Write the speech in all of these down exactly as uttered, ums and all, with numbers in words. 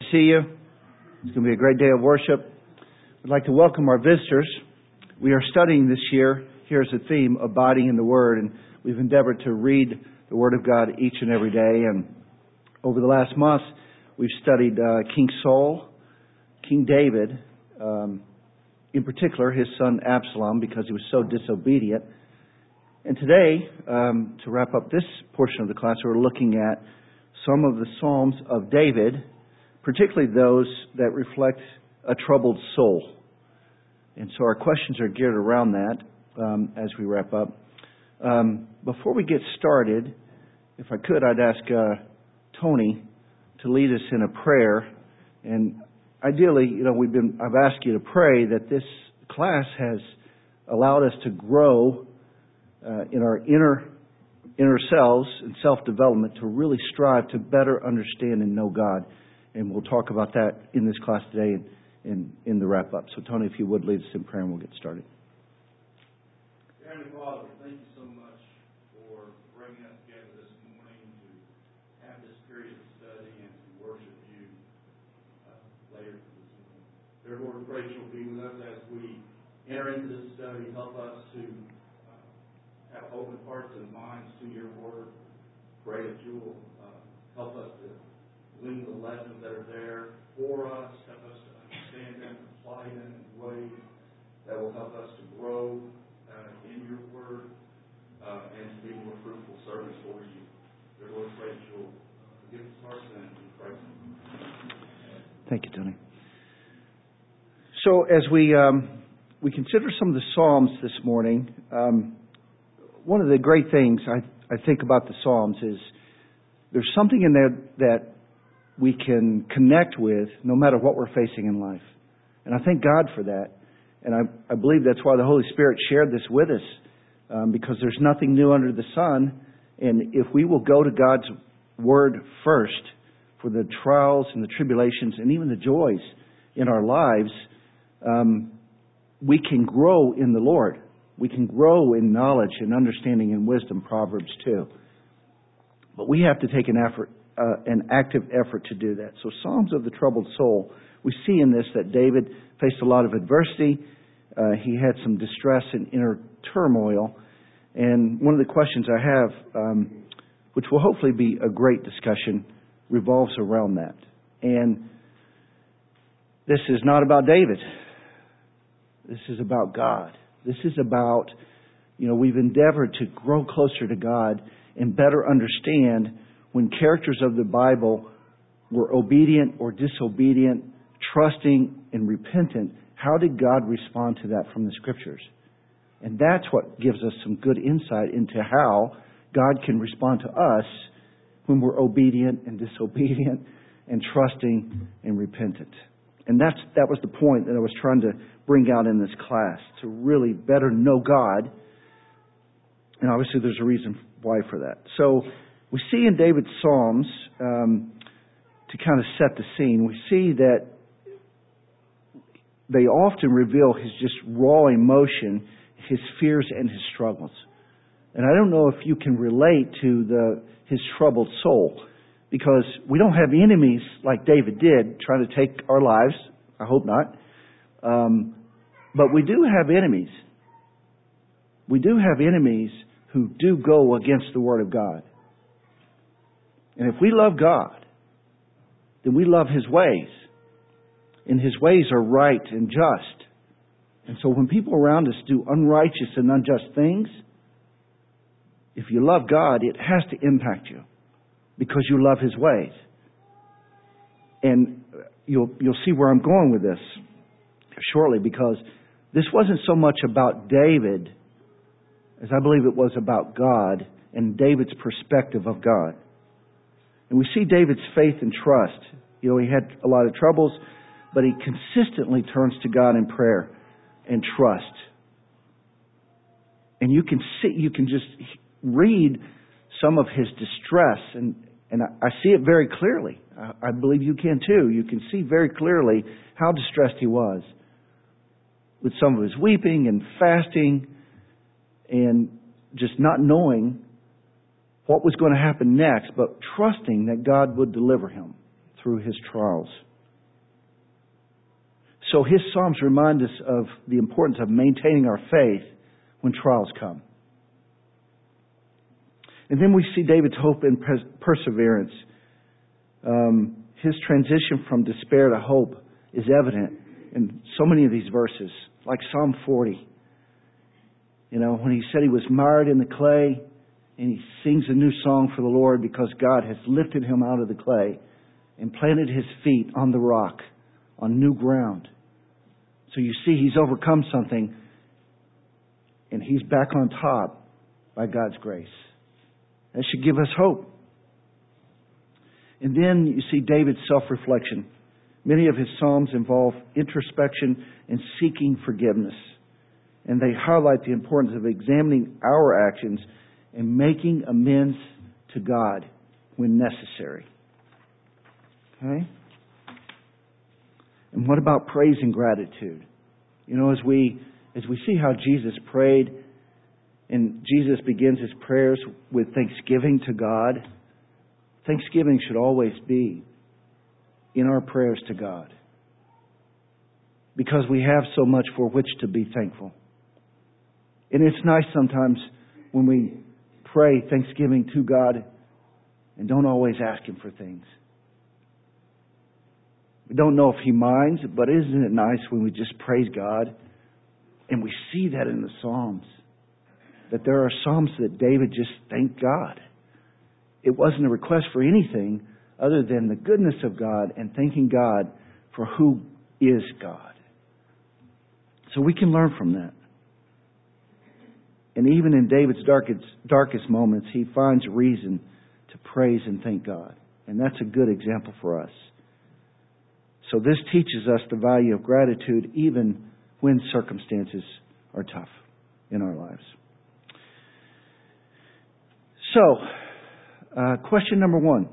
See you. It's going to be a great day of worship. I'd like to welcome our visitors. We are studying this year, here's the theme, abiding in the Word, and we've endeavored to read the Word of God each and every day. And over the last month, we've studied uh, King Saul, King David, um, in particular his son Absalom, because he was so disobedient. And today, um, to wrap up this portion of the class, we're looking at some of the Psalms of David, particularly those that reflect a troubled soul. And so our questions are geared around that um, as we wrap up. Um, before we get started, if I could, I'd ask uh, Tony to lead us in a prayer. And ideally, you know, we've been I've asked you to pray that this class has allowed us to grow uh, in our inner inner selves and self-development to really strive to better understand and know God. And we'll talk about that in this class today and in, in the wrap-up. So, Tony, if you would, lead us in prayer and we'll get started. Heavenly Father, thank you so much for bringing us together this morning to have this period of study and to worship you uh, later this morning. Dear Lord, we pray you'll be with us as we enter into this study. Help us to uh, have open hearts and minds to your word. Pray that you will uh, help us to glean the lessons that are there for us, help us to understand them, apply them in ways that will help us to grow uh, in your word uh, and to be more fruitful servants for you. Dear Lord, pray that you'll forgive us our sins in Christ's name. Thank you, Tony. So as we um, we consider some of the Psalms this morning, um, one of the great things I, I think about the Psalms is there's something in there that we can connect with no matter what we're facing in life. And I thank God for that. And I, I believe that's why the Holy Spirit shared this with us, um, because there's nothing new under the sun. And if we will go to God's Word first for the trials and the tribulations and even the joys in our lives, um, we can grow in the Lord. We can grow in knowledge and understanding and wisdom, Proverbs two. But we have to take an effort. Uh, an active effort to do that. So Psalms of the Troubled Soul, we see in this that David faced a lot of adversity. Uh, he had some distress and inner turmoil. And one of the questions I have, um, which will hopefully be a great discussion, revolves around that. And this is not about David. This is about God. This is about, you know, we've endeavored to grow closer to God and better understand when characters of the Bible were obedient or disobedient, trusting and repentant, how did God respond to that from the Scriptures? And that's what gives us some good insight into how God can respond to us when we're obedient and disobedient and trusting and repentant. And that's that was the point that I was trying to bring out in this class, to really better know God. And obviously there's a reason why for that. So we see in David's Psalms, um, to kind of set the scene, we see that they often reveal his just raw emotion, his fears and his struggles. And I don't know if you can relate to the his troubled soul, because we don't have enemies like David did trying to take our lives. I hope not. Um, but we do have enemies. We do have enemies who do go against the Word of God. And if we love God, then we love His ways. And His ways are right and just. And so when people around us do unrighteous and unjust things, if you love God, it has to impact you because you love His ways. And you'll you'll see where I'm going with this shortly, because this wasn't so much about David as I believe it was about God and David's perspective of God. And we see David's faith and trust. You know, he had a lot of troubles, but he consistently turns to God in prayer and trust. And you can see, you can just read some of his distress, and, and I, I see it very clearly. I, I believe you can too. You can see very clearly how distressed he was with some of his weeping and fasting and just not knowing what was going to happen next, but trusting that God would deliver him through his trials. So his Psalms remind us of the importance of maintaining our faith when trials come. And then we see David's hope and pers- perseverance. Um, his transition from despair to hope is evident in so many of these verses, like Psalm forty. You know, when he said he was mired in the clay, and he sings a new song for the Lord because God has lifted him out of the clay and planted his feet on the rock, on new ground. So you see, he's overcome something, and he's back on top by God's grace. That should give us hope. And then you see David's self-reflection. Many of his Psalms involve introspection and seeking forgiveness. And they highlight the importance of examining our actions and making amends to God when necessary. Okay? And what about praise and gratitude? You know, as we as we see how Jesus prayed, and Jesus begins his prayers with thanksgiving to God, thanksgiving should always be in our prayers to God, because we have so much for which to be thankful. And it's nice sometimes when we pray thanksgiving to God and don't always ask Him for things. We don't know if He minds, but isn't it nice when we just praise God? And we see that in the Psalms, that there are Psalms that David just thanked God. It wasn't a request for anything other than the goodness of God and thanking God for who is God. So we can learn from that. And even in David's darkest, darkest moments, he finds reason to praise and thank God. And that's a good example for us. So this teaches us the value of gratitude even when circumstances are tough in our lives. So, uh, question number one.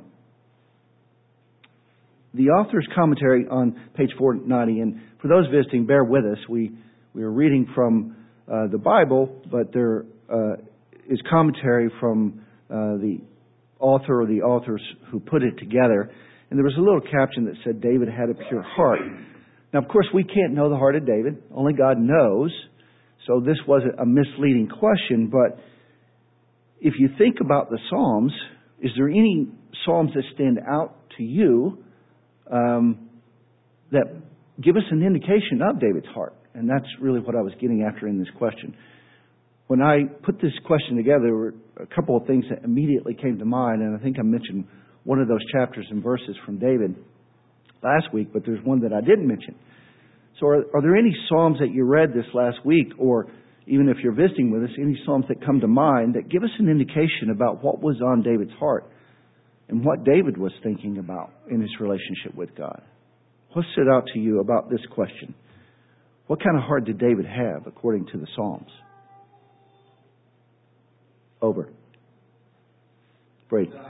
The author's commentary on page four ninety, and for those visiting, bear with us. We, we are reading from uh, the Bible, but there uh, is commentary from uh, the author or the authors who put it together. And there was a little caption that said David had a pure heart. Now, of course, we can't know the heart of David. Only God knows. So this wasn't a misleading question. But if you think about the Psalms, is there any Psalms that stand out to you um, that give us an indication of David's heart? And that's really what I was getting after in this question. When I put this question together, there were a couple of things that immediately came to mind. And I think I mentioned one of those chapters and verses from David last week, but there's one that I didn't mention. So are, are there any Psalms that you read this last week, or even if you're visiting with us, any Psalms that come to mind that give us an indication about what was on David's heart and what David was thinking about in his relationship with God? What stood out to you about this question? What kind of heart did David have according to the Psalms? Over. Brady.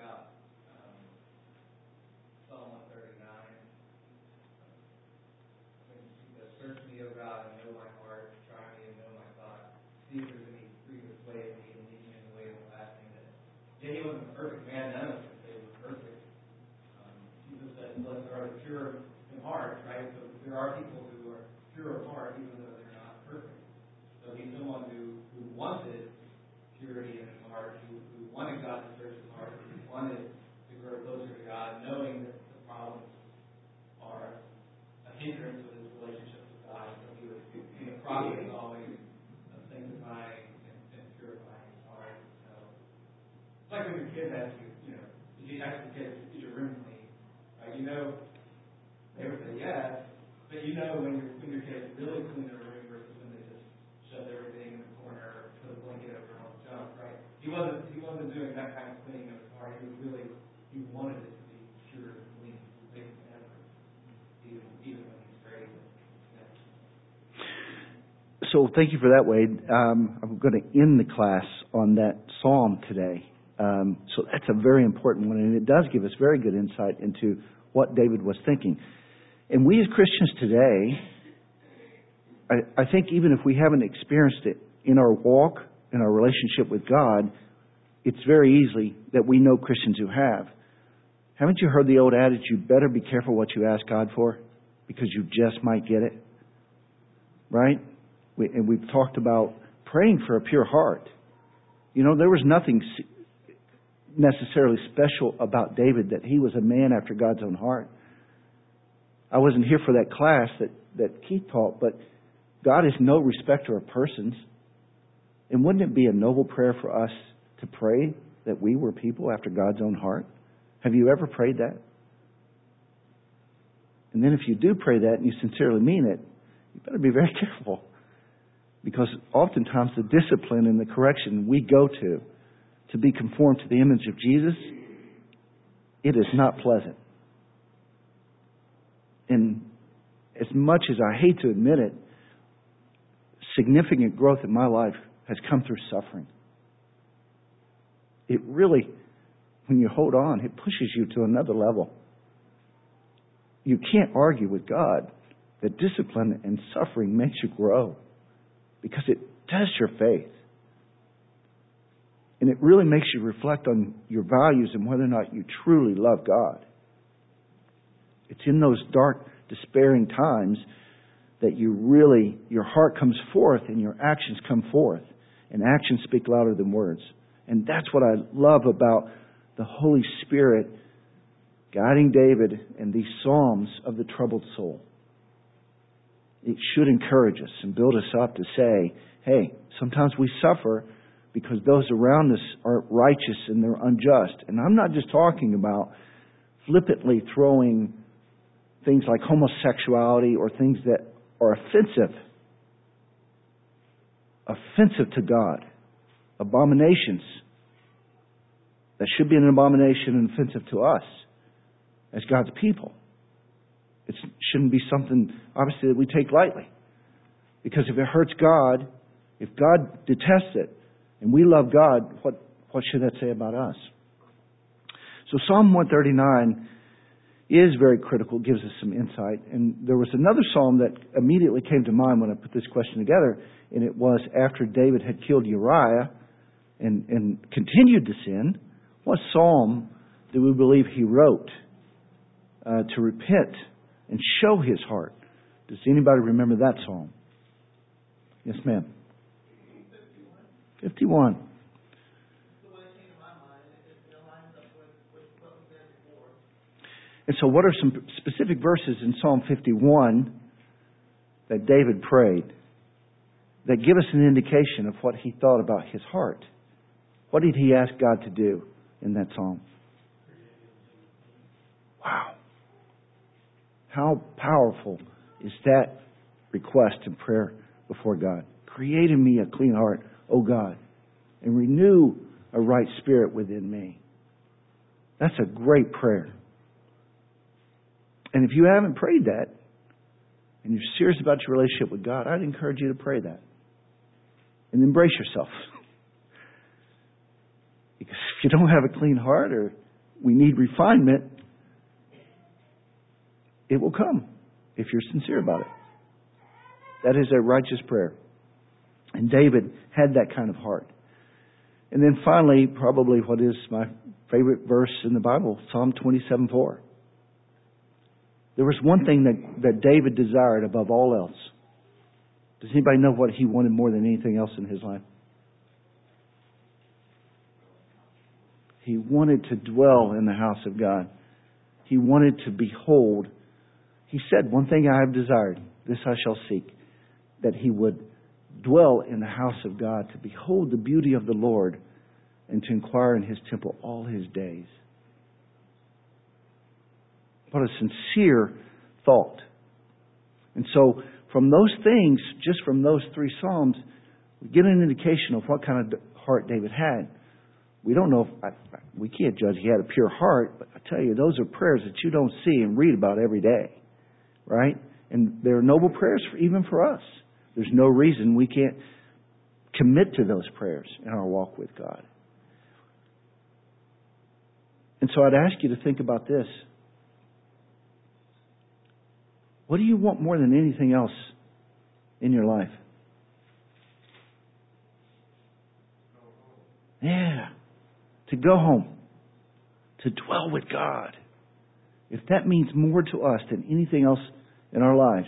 Yeah, he wasn't a perfect man. None of us could say he was perfect. Um, Jesus said, blessed are the pure in heart, right? So there are people who are pure of heart, even though they're not perfect. So he's someone who, who wanted purity in his heart, who, who wanted God to search his heart, who wanted to grow closer to God, knowing that the problems are a hindrance with his relationship with God. So he was in the process always of sanctifying and, and purifying his heart. So, it's like when your kids ask you, you know, if you ask your kids, is your room clean? Right? You know, they would say yes, but you know when your when your kids really clean their room versus when they just shove everything in the corner, put a blanket over all the junk, right? He wasn't he wasn't doing that kind of cleaning of his heart. He was really he wanted it to be pure and clean, making an effort, even even when he's afraid. So thank you for that, Wade. Um, I'm going to end the class on that psalm today. Um, so that's a very important one, and it does give us very good insight into what David was thinking. And we as Christians today, I, I think even if we haven't experienced it in our walk, in our relationship with God, it's very easily that we know Christians who have. Haven't you heard the old adage, you better be careful what you ask God for, because you just might get it. Right? We, and we've talked about praying for a pure heart. You know, there was nothing necessarily special about David, that he was a man after God's own heart. I wasn't here for that class that, that Keith taught, but God is no respecter of persons. And wouldn't it be a noble prayer for us to pray that we were people after God's own heart? Have you ever prayed that? And then if you do pray that and you sincerely mean it, you better be very careful. Because oftentimes the discipline and the correction we go to, to be conformed to the image of Jesus, it is not pleasant. And as much as I hate to admit it, significant growth in my life has come through suffering. It really, when you hold on, it pushes you to another level. You can't argue with God that discipline and suffering makes you grow, because it tests your faith. And it really makes you reflect on your values and whether or not you truly love God. It's in those dark, despairing times that you really, your heart comes forth and your actions come forth. And actions speak louder than words. And that's what I love about the Holy Spirit guiding David and these Psalms of the troubled soul. It should encourage us and build us up to say, hey, sometimes we suffer because those around us aren't righteous and they're unjust. And I'm not just talking about flippantly throwing things like homosexuality or things that are offensive. Offensive to God. Abominations. That should be an abomination and offensive to us as God's people. It shouldn't be something, obviously, that we take lightly. Because if it hurts God, if God detests it, and we love God, what, what should that say about us? So Psalm one thirty-nine is very critical, gives us some insight. And there was another psalm that immediately came to mind when I put this question together, and it was after David had killed Uriah and, and continued to sin, what psalm do we believe he wrote uh, to repent and show his heart? Does anybody remember that psalm? Yes, ma'am. fifty-one. And so what are some specific verses in Psalm fifty-one that David prayed that give us an indication of what he thought about his heart? What did he ask God to do in that psalm? Wow. How powerful is that request and prayer before God? Create in me a clean heart, O God, and renew a right spirit within me. That's a great prayer. And if you haven't prayed that, and you're serious about your relationship with God, I'd encourage you to pray that. And embrace yourself. Because if you don't have a clean heart, or we need refinement, it will come if you're sincere about it. That is a righteous prayer. And David had that kind of heart. And then finally, probably what is my favorite verse in the Bible, Psalm twenty-seven four. There was one thing that, that David desired above all else. Does anybody know what he wanted more than anything else in his life? He wanted to dwell in the house of God. He wanted to behold. He said, one thing I have desired, this I shall seek, that he would dwell in the house of God, to behold the beauty of the Lord, and to inquire in his temple all his days. What a sincere thought. And so, from those things, just from those three Psalms, we get an indication of what kind of heart David had. We don't know if, I, we can't judge he had a pure heart, but I tell you, those are prayers that you don't see and read about every day. Right? And they're noble prayers for, even for us. There's no reason we can't commit to those prayers in our walk with God. And so I'd ask you to think about this. What do you want more than anything else in your life? Yeah. To go home. To dwell with God. If that means more to us than anything else in our lives,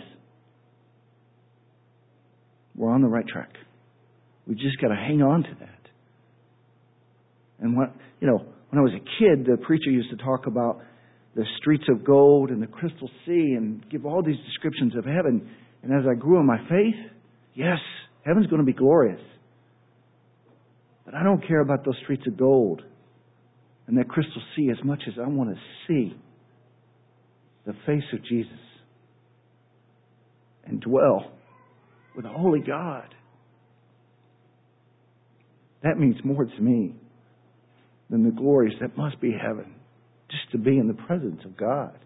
we're on the right track. We just got to hang on to that. And when, you know, when I was a kid, the preacher used to talk about the streets of gold and the crystal sea and give all these descriptions of heaven. And as I grew in my faith, yes, heaven's going to be glorious. But I don't care about those streets of gold and that crystal sea as much as I want to see the face of Jesus and dwell with a holy God. That means more to me than the glories that must be heaven, just to be in the presence of God.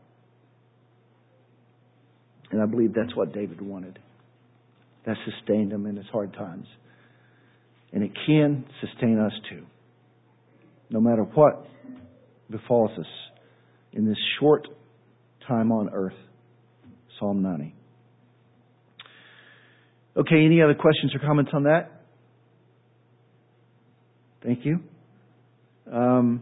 And I believe that's what David wanted. That sustained him in his hard times. And it can sustain us too, no matter what befalls us in this short time on earth. Psalm ninety. Okay, any other questions or comments on that? Thank you. Um,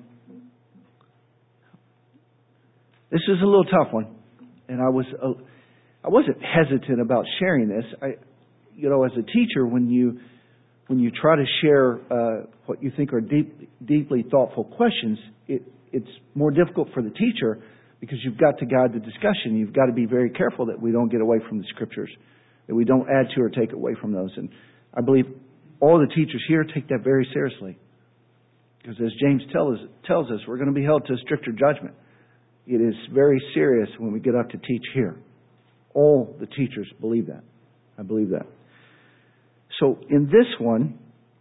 this is a little tough one, and I was uh, I wasn't hesitant about sharing this. I, you know, as a teacher, when you when you try to share uh, what you think are deep, deeply thoughtful questions, it, it's more difficult for the teacher because you've got to guide the discussion. You've got to be very careful that we don't get away from the Scriptures, that we don't add to or take away from those. And I believe all the teachers here take that very seriously. Because as James tell us, tells us, we're going to be held to a stricter judgment. It is very serious when we get up to teach here. All the teachers believe that. I believe that. So in this one,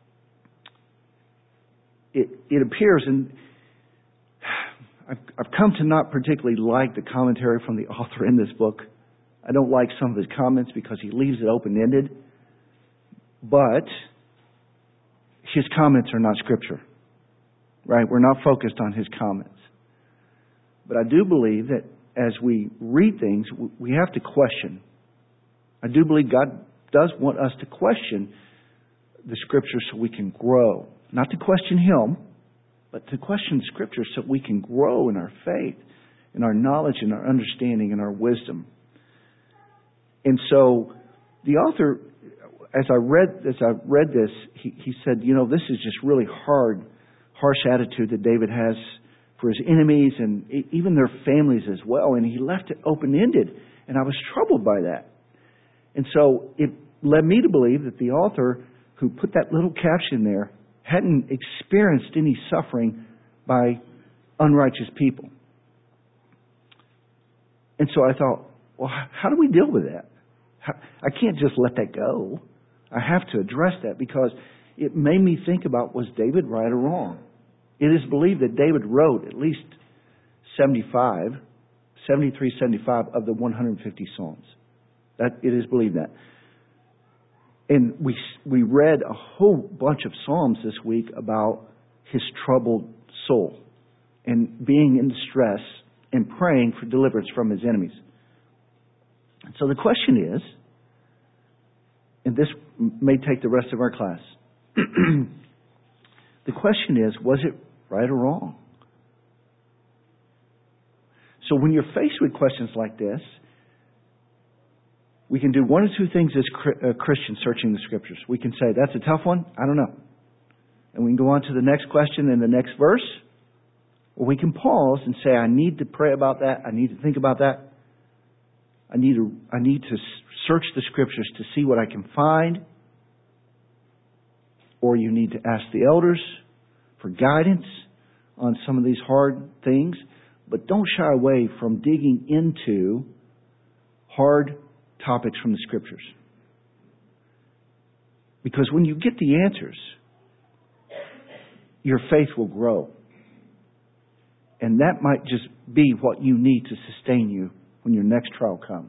it, it appears, and I've, I've come to not particularly like the commentary from the author in this book. I don't like some of his comments because he leaves it open-ended. But his comments are not Scripture. Right? We're not focused on his comments. But I do believe that as we read things, we have to question. I do believe God does want us to question the Scripture so we can grow. Not to question Him, but to question Scripture so we can grow in our faith, in our knowledge, in our understanding, in our wisdom. And so the author, as I read as I read this, he, he said, you know, this is just really hard. harsh attitude that David has for his enemies and even their families as well. And he left it open-ended. And I was troubled by that. And so it led me to believe that the author who put that little caption there hadn't experienced any suffering by unrighteous people. And so I thought, well, how do we deal with that? How, I can't just let that go. I have to address that because it made me think about, was David right or wrong? It is believed that David wrote at least seventy-five, seventy-three, seventy-five of the one hundred fifty Psalms. That it is believed that. And we we read a whole bunch of Psalms this week about his troubled soul and being in distress and praying for deliverance from his enemies. And so the question is, and this may take the rest of our class, the question is, was it right or wrong? So when you're faced with questions like this, we can do one or two things as Christians searching the Scriptures. We can say, that's a tough one, I don't know. And we can go on to the next question and the next verse. Or we can pause and say, I need to pray about that, I need to think about that. I need to, I need to search the Scriptures to see what I can find. Or you need to ask the elders for guidance on some of these hard things. But don't shy away from digging into hard topics from the Scriptures. Because when you get the answers, your faith will grow. And that might just be what you need to sustain you when your next trial comes.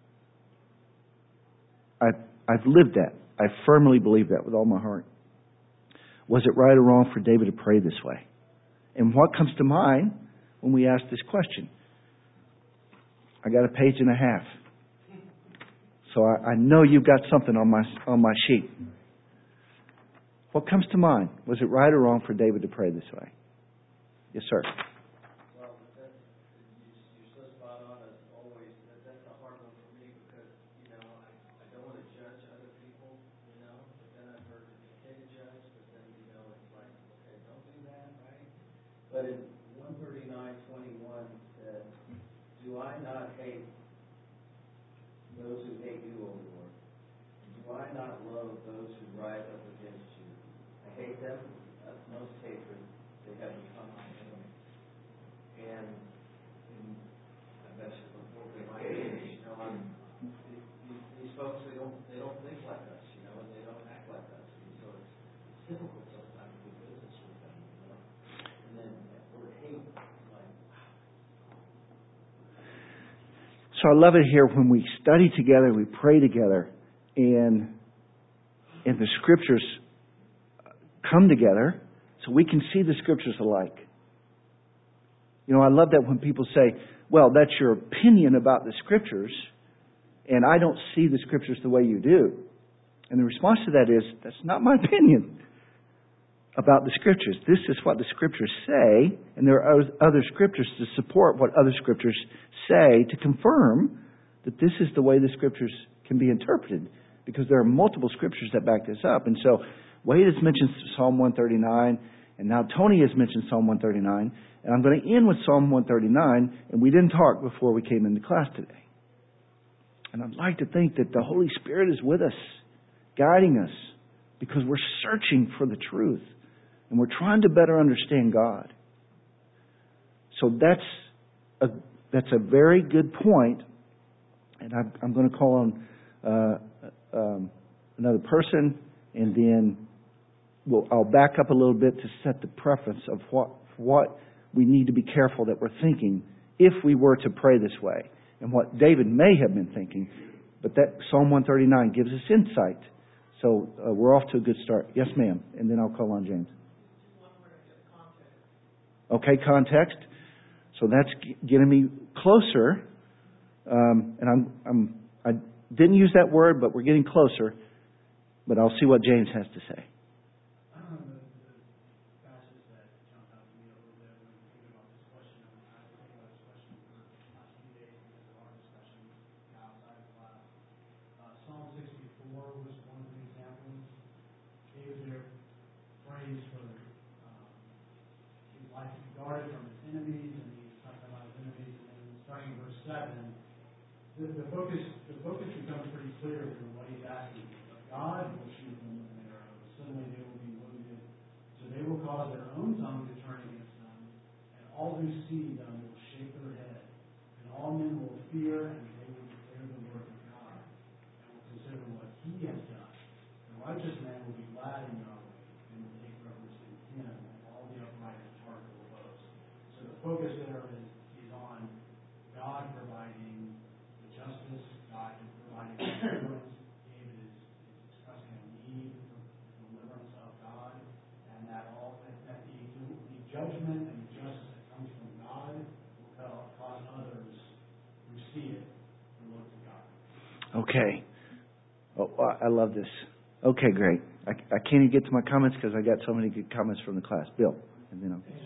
I've, I've lived that. I firmly believe that with all my heart. Was it right or wrong for David to pray this way? And what comes to mind when we ask this question? I got a page and a half. So I, I know you've got something on my on my sheet. What comes to mind? Was it right or wrong for David to pray this way? Yes, sir. Well, that's, you're so spot on as always. That, that's a hard one for me But in one thirty-nine twenty-one it says, do I not hate those who hate you, O Lord? Do I not love those who rise up against you? I hate them with utmost hatred. They have become my enemy. And in, I mentioned before, in my age, you know, I'm, these, these folks, they don't, they don't think like us, you know, and they don't act like us. And so it's, it's difficult sometimes to do business with them, you know. And then that word hate, like, So I love it here when we study together, we pray together, and and the Scriptures come together so we can see the Scriptures alike. You know, I love that when people say, well, that's your opinion about the Scriptures, and I don't see the Scriptures the way you do. And the response to that is, that's not my opinion about the Scriptures. This is what the Scriptures say, and there are other Scriptures to support what other Scriptures say to confirm that this is the way the Scriptures can be interpreted, because there are multiple Scriptures that back this up. And so Wade has mentioned Psalm one thirty-nine, and now Tony has mentioned Psalm one thirty-nine, and I'm going to end with Psalm one thirty-nine, and we didn't talk before we came into class today. And I'd like to think that the Holy Spirit is with us, guiding us, because we're searching for the truth, and we're trying to better understand God. So that's a, that's a very good point, and I'm, I'm going to call on uh, um, another person, and then we'll, I'll back up a little bit to set the preference of what what we need to be careful that we're thinking if we were to pray this way, and what David may have been thinking. But that Psalm one thirty-nine gives us insight. So uh, we're off to a good start. Yes, ma'am. And then I'll call on James. Okay, context. So that's g- getting me closer. Um, and I'm, I'm, I didn't use that word, but we're getting closer. But I'll see what James has to say. I don't know the, the passage that jumped out to me a little bit when thinking about this question. I mean, I've been thinking about this question for the last few days because of our discussions outside of class. Uh, Psalm sixty-four was one of the examples. David there prays for um, his life to be guarded from his enemies, and he's talking about his enemies. And then starting in verse seven, the, the focus the focus becomes pretty clear from what he's asking. But God will shoot them with an arrow. Suddenly they will be wounded. So they will cause their own tongue to turn against them, and all who see them will shake their head. And all men will fear, and they will declare the word of God, and will consider what He has done. The righteous man will be glad in Yahweh, and will take reverence in Him, and all the upright in heart will boast. So the focus there is, is on God providing the justice, God providing the deliverance. David is, is expressing a need for the deliverance of God, and that all that, that the, the judgment and the justice that comes from God will cause others who see it to look to God. Okay. Oh, I love this. Okay, great. I, I can't even get to my comments because I got so many good comments from the class. Bill, and then I'll...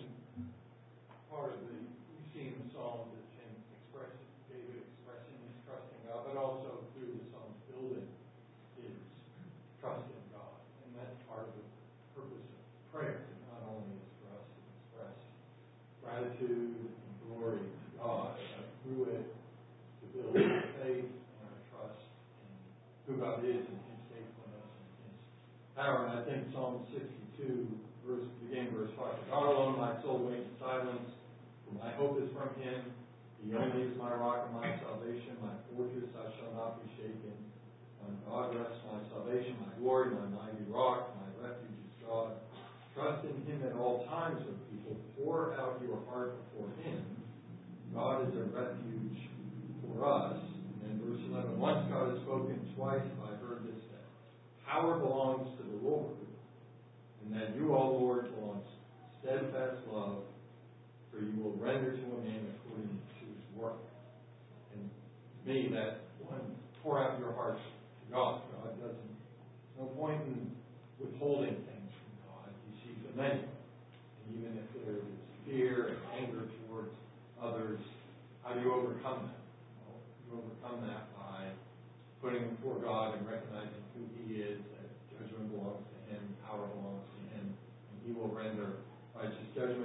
Part of the, we see in the Psalms that Tim expressed, David expressing his trust in God, but also through the Psalms building his trust in God. And that's part of the purpose of prayer. Not only is for us to express gratitude and glory to God, but through it to build our faith and our trust in who God is and His faithfulness and His power. And I think Psalm sixty-two, verse, beginning verse five, God alone my soul waits in silence, for my hope is from Him. He only is my rock and my salvation, my fortress, I shall not be shaken. On God rests my salvation, my glory, my mighty rock, my refuge is God. Trust in Him at all times, O people. Pour out your heart before Him. God is a refuge for us. And verse eleven, once God has spoken, twice I heard this say, power belongs to the Lord, and that you, O Lord, belongs steadfast love, for you will render to a man according to his work. And to me, that one, pour out your heart to God. God doesn't, no point in withholding things from God. He sees them anyway. And even if there is fear and anger towards others, how do you overcome that? Well, you overcome that by putting them before God and recognizing who He is, that judgment belongs to Him, power belongs to Him, and He will render righteous judgment.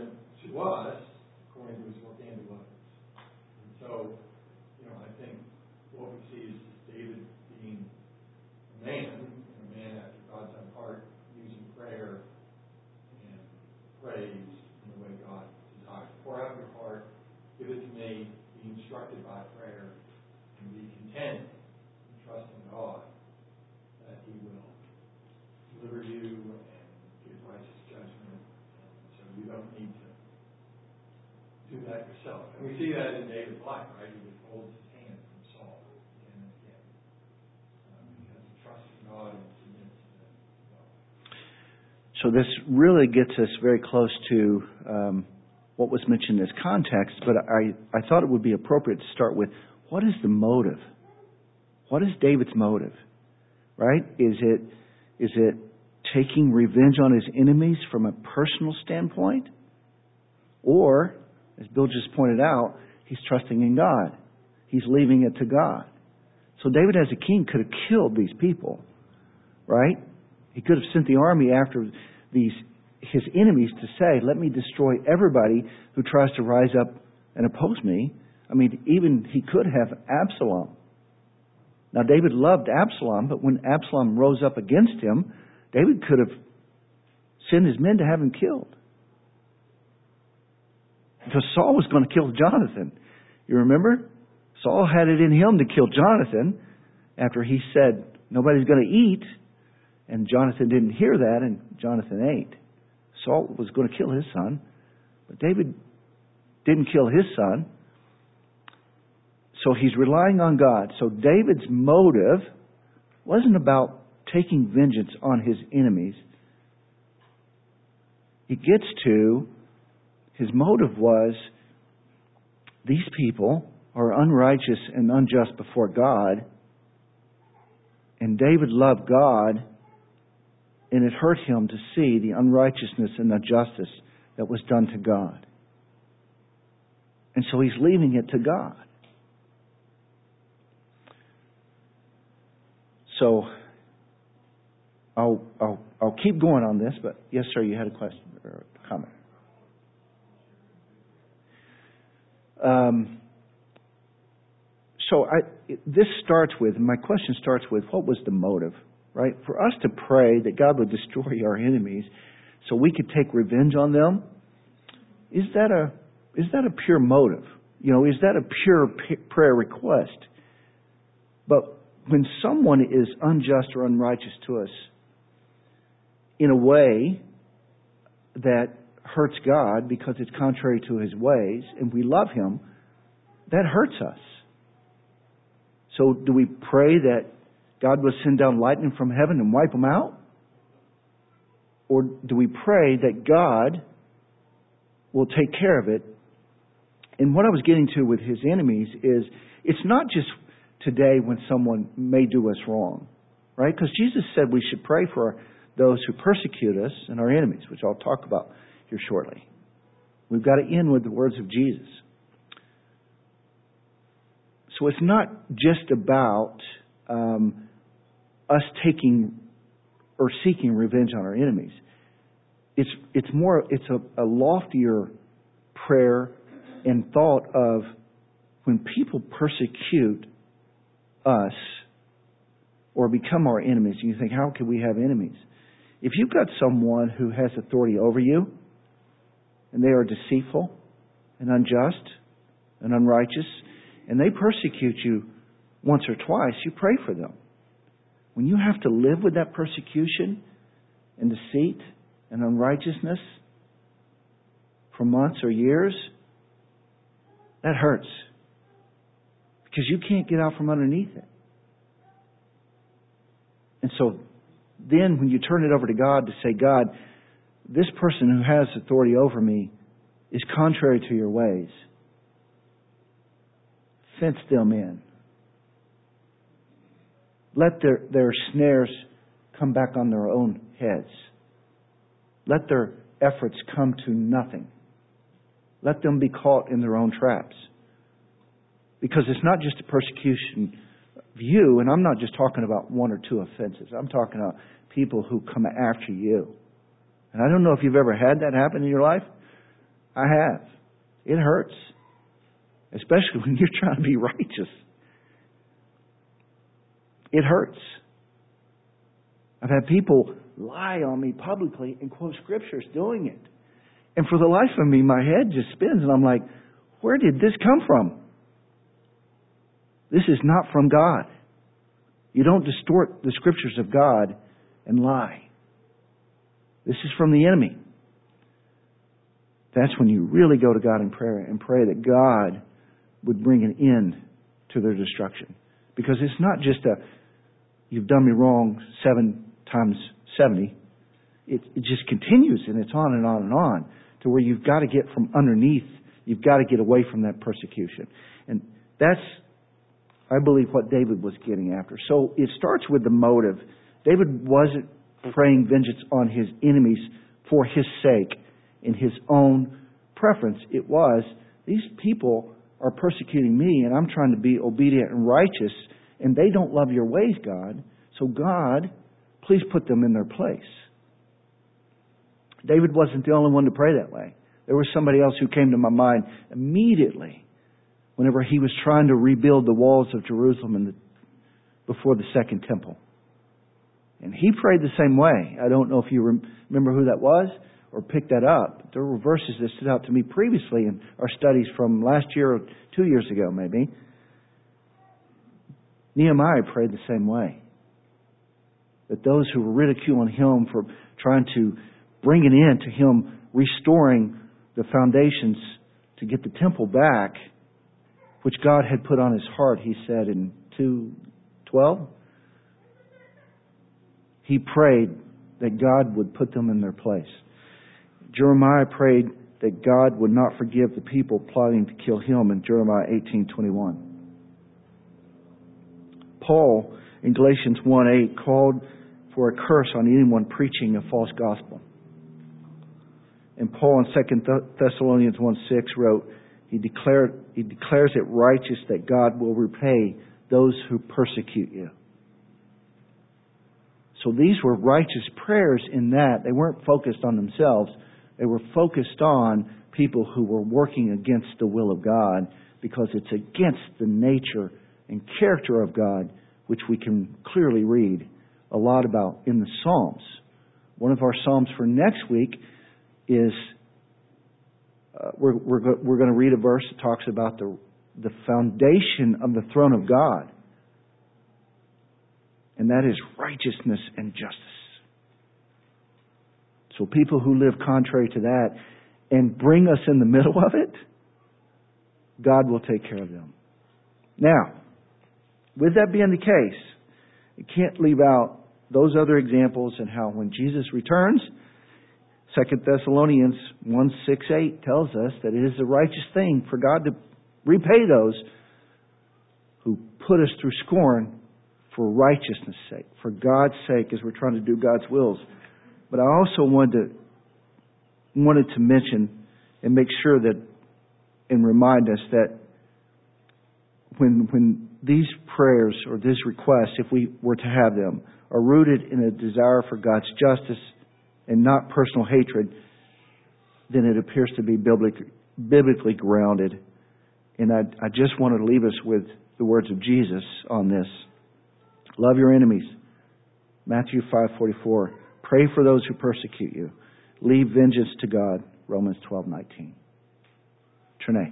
to us according to his work and to others. And so, you know, I think what we see is David being a man, a man after God's own heart, using prayer and praise in the way God desires. Pour out your heart, give it to me, be instructed by prayer, and be content and trust in God that he will deliver you and give righteous judgment. And so you don't need to do that yourself. And we see that in David's life, right? He withholds his hand from Saul again and again uh, because he trusts in God and submits to God. So this really gets us very close to um, what was mentioned as context, but I, I thought it would be appropriate to start with, what is the motive? What is David's motive? Right? Is it is it taking revenge on his enemies from a personal standpoint? Or, as Bill just pointed out, he's trusting in God. He's leaving it to God. So David as a king could have killed these people. Right? He could have sent the army after these his enemies to say, let me destroy everybody who tries to rise up and oppose me. I mean, even he could have Absalom. Now, David loved Absalom, but when Absalom rose up against him, David could have sent his men to have him killed. Because Saul was going to kill Jonathan. You remember? Saul had it in him to kill Jonathan after he said, nobody's going to eat. And Jonathan didn't hear that, and Jonathan ate. Saul was going to kill his son, but David didn't kill his son. So he's relying on God. So David's motive wasn't about taking vengeance on his enemies. He gets to, his motive was, these people are unrighteous and unjust before God, and David loved God, and it hurt him to see the unrighteousness and injustice that was done to God. And so he's leaving it to God. So I'll, I'll, I'll keep going on this, but yes, sir, you had a question or a comment. Um, so I, this starts with, my question starts with, what was the motive? Right? For us to pray that God would destroy our enemies so we could take revenge on them, is that a is that a pure motive? You know, is that a pure p- prayer request? But when someone is unjust or unrighteous to us in a way that hurts God because it's contrary to His ways, and we love Him, that hurts us. So do we pray that God will send down lightning from heaven and wipe them out? Or do we pray that God will take care of it? And what I was getting to with His enemies is, it's not just today when someone may do us wrong, right? Because Jesus said we should pray for those who persecute us and our enemies, which I'll talk about here shortly. We've got to end with the words of Jesus. So it's not just about um, us taking or seeking revenge on our enemies. It's it's more it's a, a loftier prayer and thought of when people persecute us or become our enemies. And you think, how can we have enemies? If you've got someone who has authority over you and they are deceitful and unjust and unrighteous and they persecute you once or twice, you pray for them. When you have to live with that persecution and deceit and unrighteousness for months or years, that hurts. Because you can't get out from underneath it. And so then when you turn it over to God to say, God, this person who has authority over me is contrary to your ways. Fence them in. Let their, their snares come back on their own heads. Let their efforts come to nothing. Let them be caught in their own traps. Because it's not just a persecution view, and I'm not just talking about one or two offenses. I'm talking about people who come after you. And I don't know if you've ever had that happen in your life, I have. It hurts. Especially when you're trying to be righteous. It hurts. I've had people lie on me publicly and quote scriptures doing it. And for the life of me, my head just spins and I'm like, where did this come from? This is not from God. You don't distort the scriptures of God and lie. This is from the enemy. That's when you really go to God in prayer and pray that God would bring an end to their destruction. Because it's not just a, you've done me wrong seven times seventy. It, it just continues and it's on and on and on to where you've got to get from underneath. You've got to get away from that persecution. And that's, I believe, what David was getting after. So it starts with the motive. David wasn't praying vengeance on his enemies for his sake, in his own preference. It was, these people are persecuting me and I'm trying to be obedient and righteous and they don't love your ways, God. So God, please put them in their place. David wasn't the only one to pray that way. There was somebody else who came to my mind immediately whenever he was trying to rebuild the walls of Jerusalem in the, before the second temple. And he prayed the same way. I don't know if you rem- remember who that was or picked that up. There were verses that stood out to me previously in our studies from last year or two years ago maybe. Nehemiah prayed the same way. That those who were ridiculing him for trying to bring an end to him restoring the foundations to get the temple back, which God had put on his heart, he said in two twelve, he prayed that God would put them in their place. Jeremiah prayed that God would not forgive the people plotting to kill him in Jeremiah eighteen twenty-one. Paul in Galatians one eight called for a curse on anyone preaching a false gospel. And Paul in Second Thessalonians one six wrote, he declared he declares it righteous that God will repay those who persecute you. So these were righteous prayers in that they weren't focused on themselves. They were focused on people who were working against the will of God, because it's against the nature and character of God, which we can clearly read a lot about in the Psalms. One of our Psalms for next week is, uh, we're, we're, go- we're going to read a verse that talks about the, the foundation of the throne of God. And that is righteousness and justice. So people who live contrary to that and bring us in the middle of it, God will take care of them. Now, with that being the case, you can't leave out those other examples and how when Jesus returns, Second Thessalonians one six eight tells us that it is a righteous thing for God to repay those who put us through scorn for righteousness' sake, for God's sake, as we're trying to do God's wills. But I also wanted to, wanted to mention and make sure that and remind us that when when these prayers or these requests, if we were to have them, are rooted in a desire for God's justice and not personal hatred, then it appears to be biblically, biblically grounded. And I, I just want to leave us with the words of Jesus on this. Love your enemies. Matthew five forty-four. Pray for those who persecute you. Leave vengeance to God. Romans twelve nineteen. Trinae.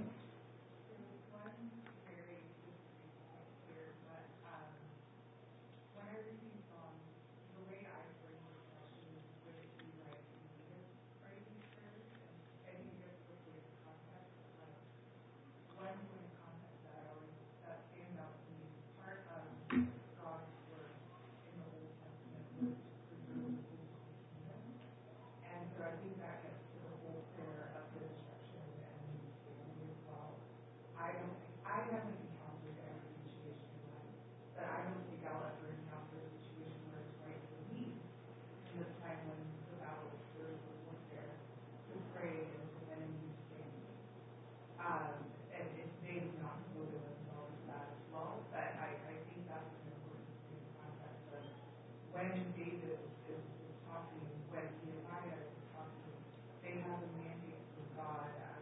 When David is, is talking, when Nehemiah is talking, they have a mandate from God as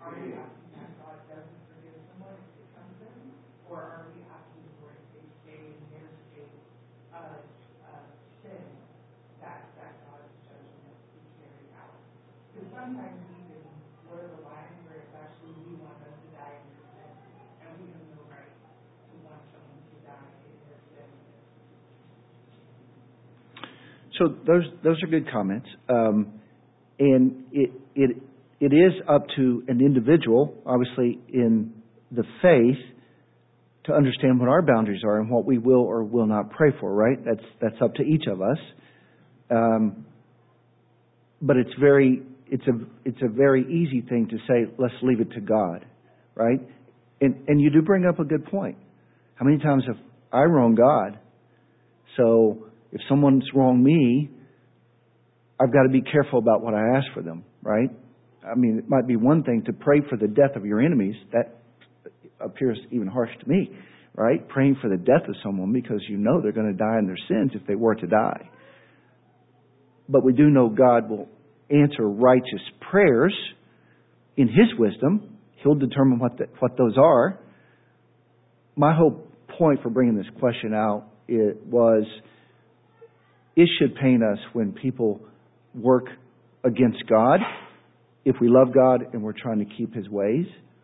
Are you asking that God doesn't forgive someone if it comes to him? Or are we asking for it to stay in their state of, of sin, that, that God's judgment be carried out? Because sometimes we can blur the line where it's actually we want us to die in their sin, and we have no right to want someone to die in their sin. So those those are good comments, um, and it it it is up to an individual, obviously in the faith, to understand what our boundaries are and what we will or will not pray for. Right? That's that's up to each of us. Um, but it's very it's a it's a very easy thing to say, let's leave it to God, right? And and you do bring up a good point. How many times have I wronged God? So if someone's wronged me, I've got to be careful about what I ask for them, right? I mean, it might be one thing to pray for the death of your enemies. That appears even harsh to me, right? Praying for the death of someone because you know they're going to die in their sins if they were to die. But we do know God will answer righteous prayers in His wisdom. He'll determine what the, what those are. My whole point for bringing this question out it was it should pain us when people work against God if we love God and we're trying to keep His ways.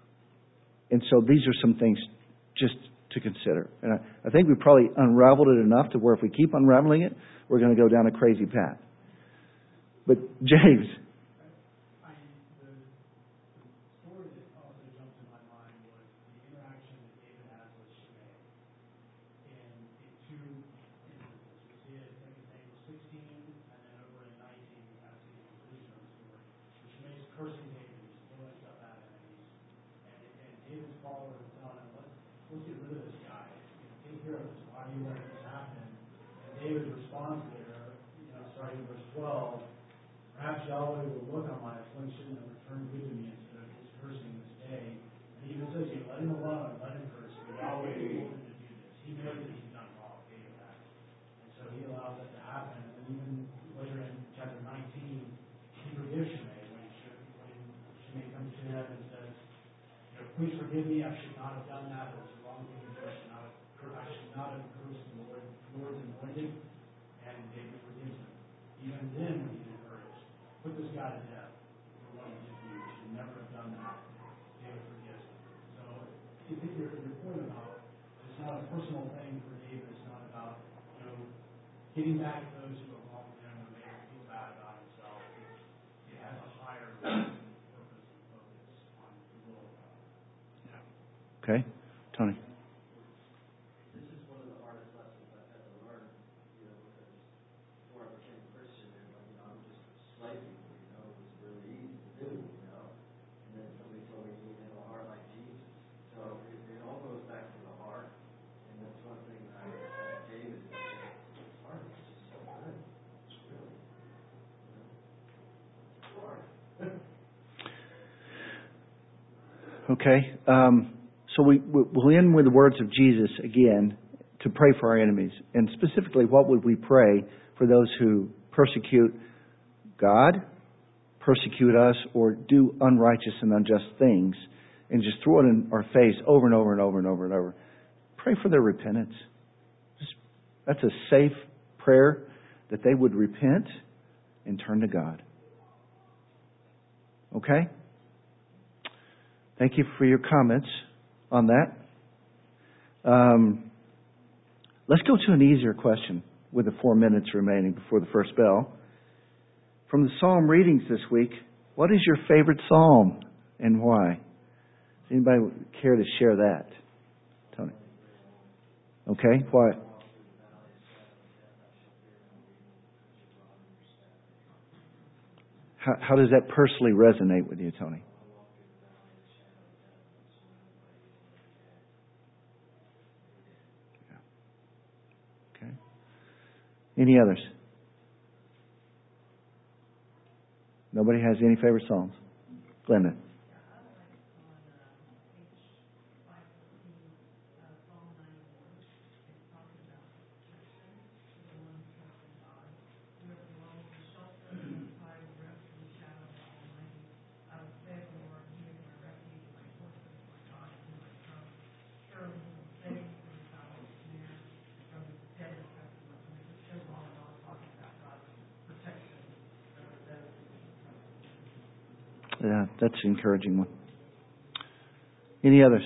And so these are some things just to consider. And I, I think we probably unraveled it enough to where if we keep unraveling it, we're going to go down a crazy path. But James. I, the, the story that also jumped in my mind was the interaction that David has with Shimei. In, in two instances. We see it in Second Samuel sixteen, and then over in nineteen, we kind of see the conclusion of the story. So Shimei's cursing David, he's throwing stuff at him, and he's and, and David's followers are telling him, let's, let's get rid of this guy. You know, take care of this. Why do you let this happen? And David's response there, you know, starting in verse twelve, perhaps Yahweh will look on my affliction and return good to me instead of his cursing this day. And he even says, you let him alone, let him curse, but Yahweh will want him to do this. He knows that he's done wrong, David has. And so he allows that to happen. And then even later in chapter nineteen, he forgives Shimei when, should, when Shimei comes to him and says, you know, please forgive me, I should not have done that. It was the wrong thing to do. I should not have, I should not have cursed the Lord, Lord's anointed. And David forgives him. Even then, when he's encouraged, put this guy to death for what he did to you. You should never have done that. David forgives him. So I think your, your point about it's not a personal thing for David. It's not about, you know, getting back at those who have wronged him or made him feel bad about himself. It, it has a higher purpose and focus on the will of God. Okay. Tony. This is one of the hardest lessons I've had to learn, you know, because before I became a Christian, and like, you know, I'm just slightly, you know, it was really easy to do, you know. And then somebody told me you need to have a heart like Jesus. So it, it all goes back to the heart. And that's one thing that I said to David, is that his heart is just so good. It's really, you know, it's hard. Okay. Um, so we, we'll end with the words of Jesus again to pray for our enemies. And specifically, what would we pray for those who persecute God, persecute us, or do unrighteous and unjust things, and just throw it in our face over and over and over and over and over? Pray for their repentance. Just, that's a safe prayer, that they would repent and turn to God. Okay? Thank you for your comments on that. Um, let's go to an easier question with the four minutes remaining before the first bell. From the psalm readings this week, what is your favorite psalm and why? Does anybody care to share that? Tony. Okay, why? How, how does that personally resonate with you, Tony? Okay. Any others? Nobody has any favorite psalms? Glenda. uh, that's an encouraging one. Any others?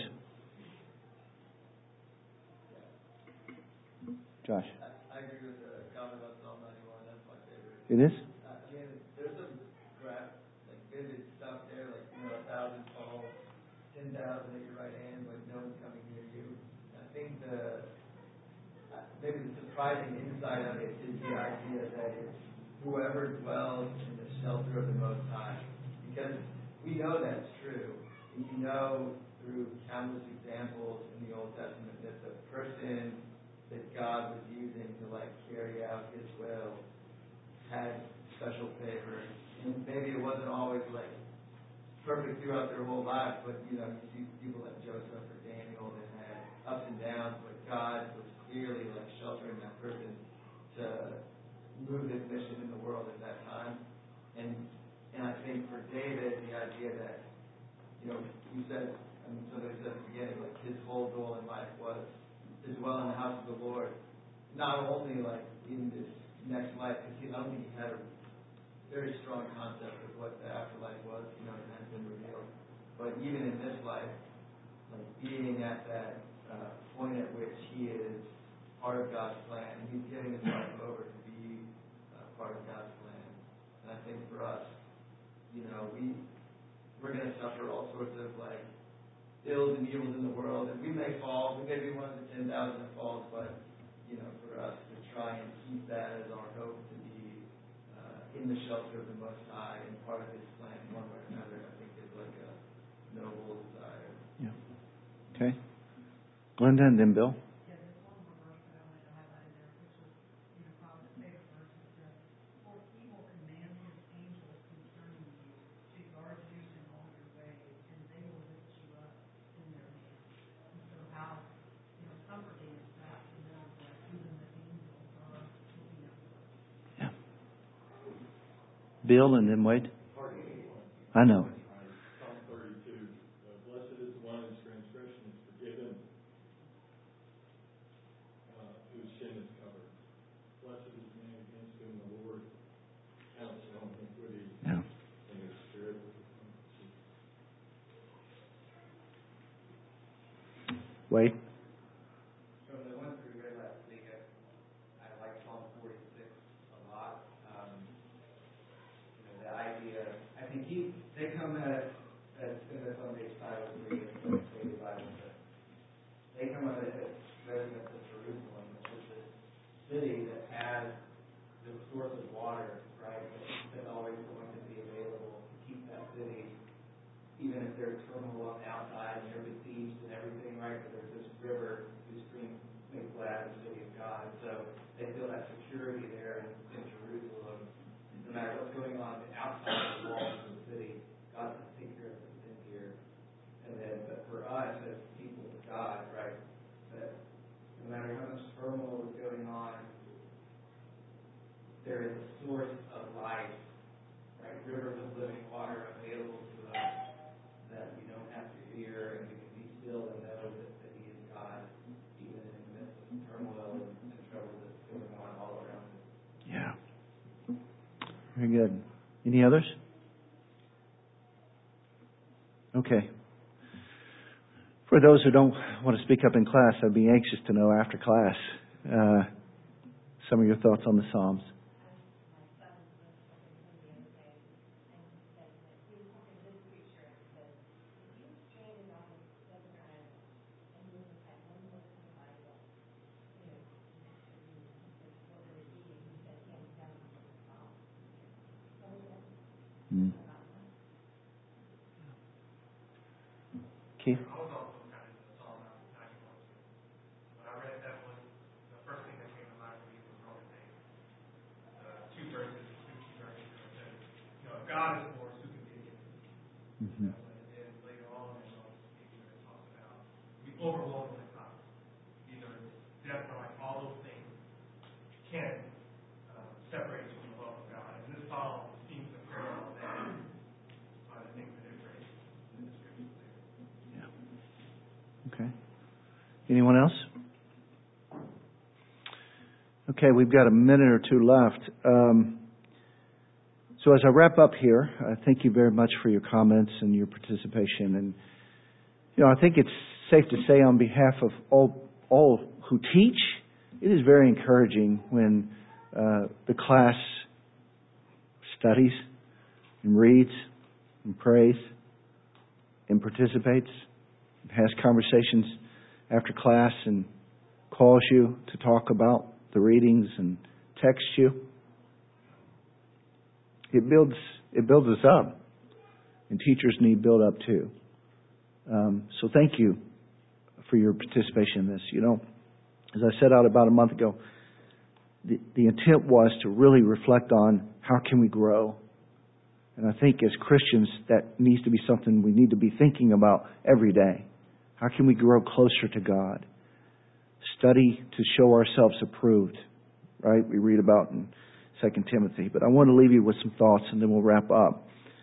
Josh? I agree with the comment about Psalm ninety-one. That's my favorite. It is? Uh, and there's some graph, like vivid stuff there, like, you know, a thousand fall, ten thousand at your right hand, but no one's coming near you. I think the, uh, maybe the surprising insight of it is the idea that it's whoever dwells in the shelter of the Most High. Because we know that's true. And you know through countless examples in the Old Testament that the person that God was using to like carry out His will had special favor. And maybe it wasn't always like perfect throughout their whole life, but you know, you see people like Joseph or Daniel that had ups and downs, but God was clearly like sheltering that person to move His mission in the world at that time. And and I think for David, the idea that, you know, you said, I mean, somebody said at the beginning, like his whole goal in life was to dwell in the house of the Lord. Not only like in this next life, because he, I don't think he had a very strong concept of what the afterlife was, you know, it hadn't been revealed. But even in this life, like being at that uh, point at which he is part of God's plan, and he's giving his life over to be uh, part of God's plan. And I think for us, you know, we we're going to suffer all sorts of like ills and evils in the world, and we may fall. We may be one of the ten thousand that falls, but you know, for us to try and keep that as our hope to be uh, in the shelter of the Most High and part of His plan, one way or another, I think is like a noble desire. Yeah. Okay. Glenda and then Bill. Yeah, there's one more verse that I wanted to highlight in there, which was, you know, probably the favorite verse. It says, "For He will command His angels concerning you to guard you in all your ways, and they will lift you up in their hands." And so how, you know, comforting is that to know that even the angels are looking up for us. Yeah. Bill and then Wade. I know. Psalm thirty-two, uh, blessed is the one whose transgression is forgiven, uh, whose sin is covered. Blessed is the man against whom the Lord counts no iniquity, Yeah. and his spirit will become peace. Wade. So the ones we read last week, I, I like Psalm forty-six a lot. Um, you know, the idea, I think he, they come at, at, in the Sunday five oh three, it's like maybe Bible, but they come at it as residents of Jerusalem, which is this city that has the source of water, right, that's always going to be available to keep that city, even if there's turmoil on the outside and they're besieged and everything, right, but there's this river whose streams make glad the city of God. So they feel that security there in, in Jerusalem. No matter what's going on outside of the walls of the city, God can take care of this in here. And then, but for us as people of God, right, that no matter how much turmoil is going on, there is a source of life, right, rivers of living water available to us that we don't have to fear, and we can be still and know that, that He is God, even in the midst of turmoil and, and trouble that's going on all around us. Yeah. Very good. Any others? Okay. For those who don't want to speak up in class, I'd be anxious to know after class uh, some of your thoughts on the Psalms. Mm. Keith? I was also kind of in the Psalm ninety-one. When I read that one, the first thing that came to mind for me was Romans eight. The two verses, two key verses that said, you know, if God is for us, who can be against us? Mm-hmm. And then later on in Romans eight, where it talks about we overwhelmingly conquer. Either death or like all those things can uh, separate us from the love of God. And this psalm seems to parallel that by the things that it brings in the scriptures there. Okay. Anyone else? Okay, we've got a minute or two left. Um, so So as I wrap up here, uh, thank you very much for your comments and your participation. And, you know, I think it's safe to say on behalf of all, all who teach, it is very encouraging when uh, the class studies and reads and prays and participates, and has conversations after class and calls you to talk about the readings and texts you. It builds it builds us up, and teachers need build up too. Um, so thank you for your participation in this. You know, as I set out about a month ago, the, the intent was to really reflect on how can we grow. And I think as Christians, that needs to be something we need to be thinking about every day. How can we grow closer to God? Study to show ourselves approved, right? We read about in Second Timothy. But I want to leave you with some thoughts, and then we'll wrap up.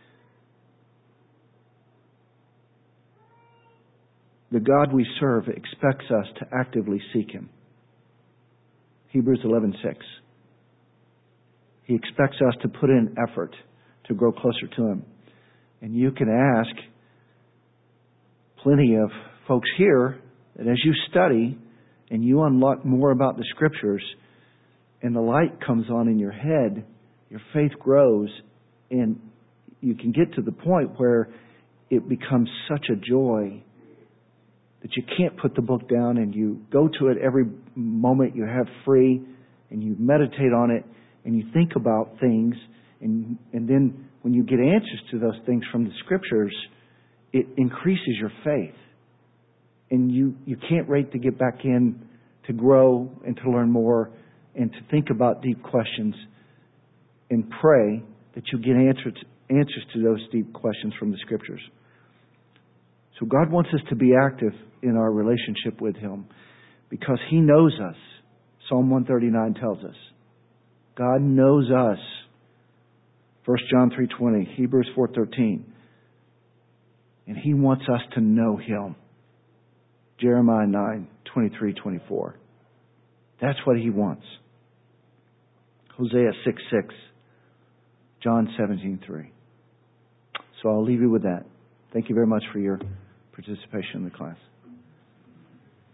The God we serve expects us to actively seek Him. Hebrews eleven six. He expects us to put in effort to grow closer to Him. And you can ask plenty of folks here that as you study and you unlock more about the Scriptures and the light comes on in your head, your faith grows, and you can get to the point where it becomes such a joy that you can't put the book down, and you go to it every moment you have free, and you meditate on it, and you think about things, and and then when you get answers to those things from the Scriptures, it increases your faith. And you, you can't wait to get back in to grow and to learn more and to think about deep questions and pray that you get answers, answers to those deep questions from the Scriptures. So God wants us to be active in our relationship with Him because He knows us. Psalm one thirty-nine tells us. God knows us. First John three twenty, Hebrews four thirteen. And He wants us to know Him. Jeremiah nine twenty-three twenty-four. That's what He wants. Hosea six six. John seventeen three. So I'll leave you with that. Thank you very much for your participation in the class.